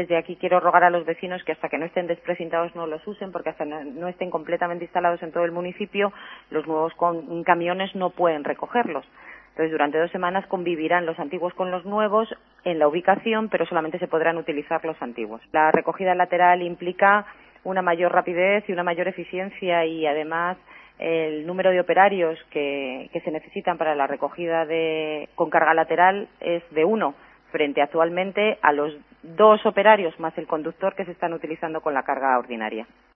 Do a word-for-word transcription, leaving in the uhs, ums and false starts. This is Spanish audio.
Desde aquí quiero rogar a los vecinos que hasta que no estén desprecintados no los usen, porque hasta no, no estén completamente instalados en todo el municipio, los nuevos con, camiones no pueden recogerlos. Entonces, durante dos semanas convivirán los antiguos con los nuevos en la ubicación, pero solamente se podrán utilizar los antiguos. La recogida lateral implica una mayor rapidez y una mayor eficiencia, y además el número de operarios que, que se necesitan para la recogida de, con carga lateral es de uno, frente actualmente a los dos operarios más el conductor que se están utilizando con la carga ordinaria.